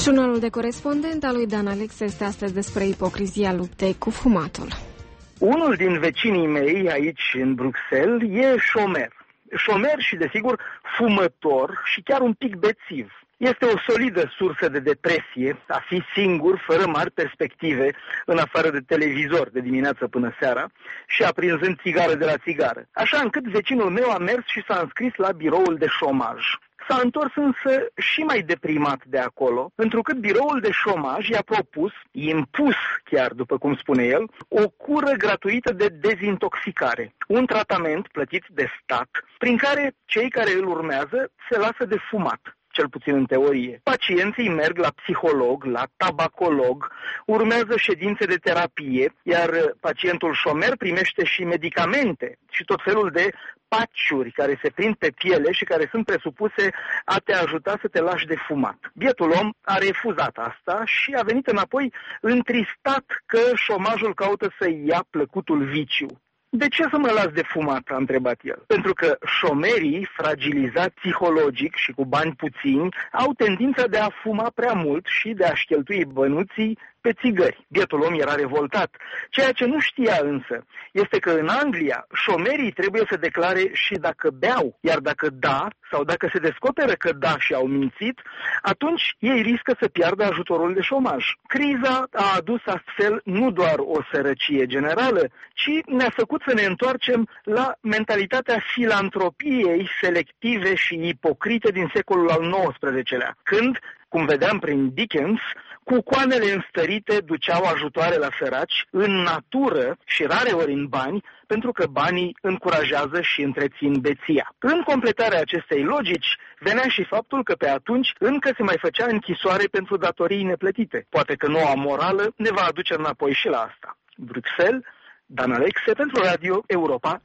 Jurnalul de corespondent al lui Dan Alex este astăzi despre ipocrizia luptei cu fumatul. Unul din vecinii mei aici în Bruxelles e șomer. Șomer și, desigur, fumător și chiar un pic bețiv. Este o solidă sursă de depresie a fi singur, fără mari perspective, în afară de televizor de dimineață până seara și aprinzând țigară de la țigară. Așa încât vecinul meu a mers și s-a înscris la biroul de șomaj. S-a întors însă și mai deprimat de acolo, întrucât biroul de șomaj i-a propus, impus chiar după cum spune el, o cură gratuită de dezintoxicare, un tratament plătit de stat, prin care cei care îl urmează se lasă de fumat, cel puțin în teorie. Pacienții merg la psiholog, la tabacolog, urmează ședințe de terapie, iar pacientul șomer primește și medicamente și tot felul de paciuri care se prind pe piele și care sunt presupuse a te ajuta să te lași de fumat. Bietul om a refuzat asta și a venit înapoi întristat că șomajul caută să-i ia plăcutul viciu. De ce să mă las de fumat? A întrebat el. Pentru că șomerii, fragilizați psihologic și cu bani puțini, au tendința de a fuma prea mult și de a-și cheltui bănuții pe țigări. Bietul om era revoltat. Ceea ce nu știa însă este că în Anglia șomerii trebuie să declare și dacă beau, iar dacă da, sau dacă se descoperă că da și au mințit, atunci ei riscă să piardă ajutorul de șomaj. Criza a adus astfel nu doar o sărăcie generală, ci ne-a făcut să ne întoarcem la mentalitatea filantropiei selective și ipocrite din secolul al XIX-lea, când, cum vedeam prin Dickens, cucoanele înstărite duceau ajutoare la săraci în natură și rareori în bani, pentru că banii încurajează și întrețin beția. În completarea acestei logici venea și faptul că pe atunci încă se mai făcea închisoare pentru datorii neplătite. Poate că noua morală ne va aduce înapoi și la asta. Bruxelles, Dan Alexe pentru Radio Europa